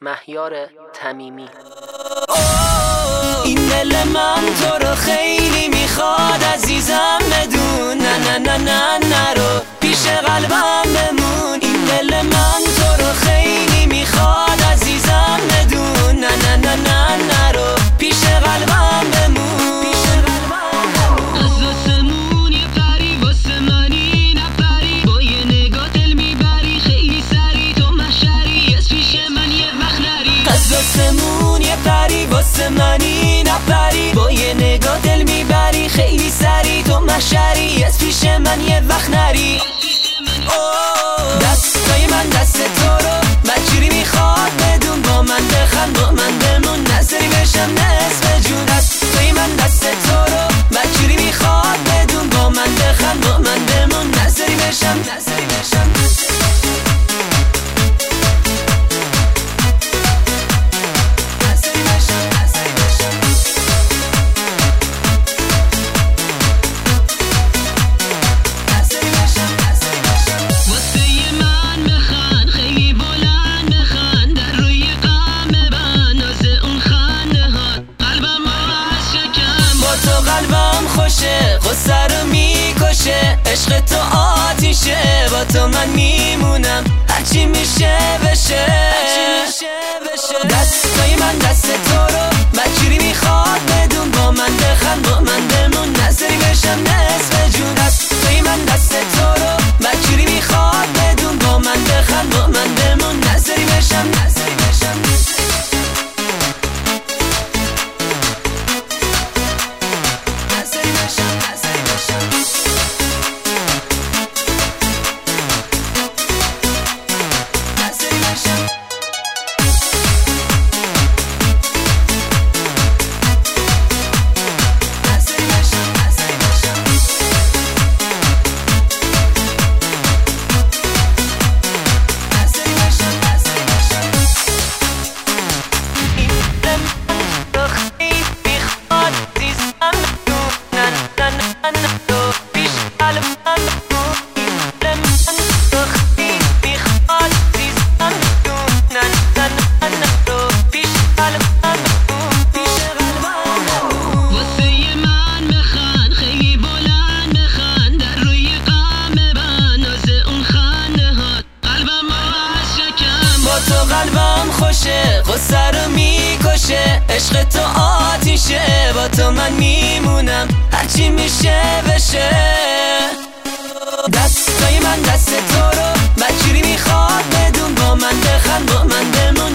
مهیار تمیمی. این دل من تو رو خیلی میخواد عزیزم، بدون نه نه نه نه نرو پیش قلبم بمون. این دل من تو رو خیلی میخواد عزیزم، بدون نه نه نه نه نرو پیش قلبم بمون. از آسمون یه پری واسه منی نپری، با یه نگاه دل میبری خیلی سری، تو محشری از پیش من یه وقت نری. از آسمون یه پری واسه منی نپری، با یه نگاه دل میبری خیلی سری، تو محشری از پیش من یه وقت نری. دستای من دست تو رو بچری میخواد بدون، با من بخند با من بمون نظری بشم نصف جون. دستای من دست تو رو بچری میخواد بدون، با من بخند با من بمون نظری بشم نظری بشم. قلبم خوشه غصه رو میکشه، عشق تو آتیشه، با تو من میمونم هرچی میشه بشه. دستای من دست تو رو بچری میخواد بدون، با من بخند با من بمون نظری بشم نصف جون. دستای من دست تو رو بچری میخواد بدون، با من بخند با من بمون نظری بشم نظری بشم. قلبم خوشه غصه رو میکشه، عشق تو آتیشه، با تو من میمونم هرچی میشه بشه. دستای من دست تو رو بچری میخواد بدون، با من بخند با من بمون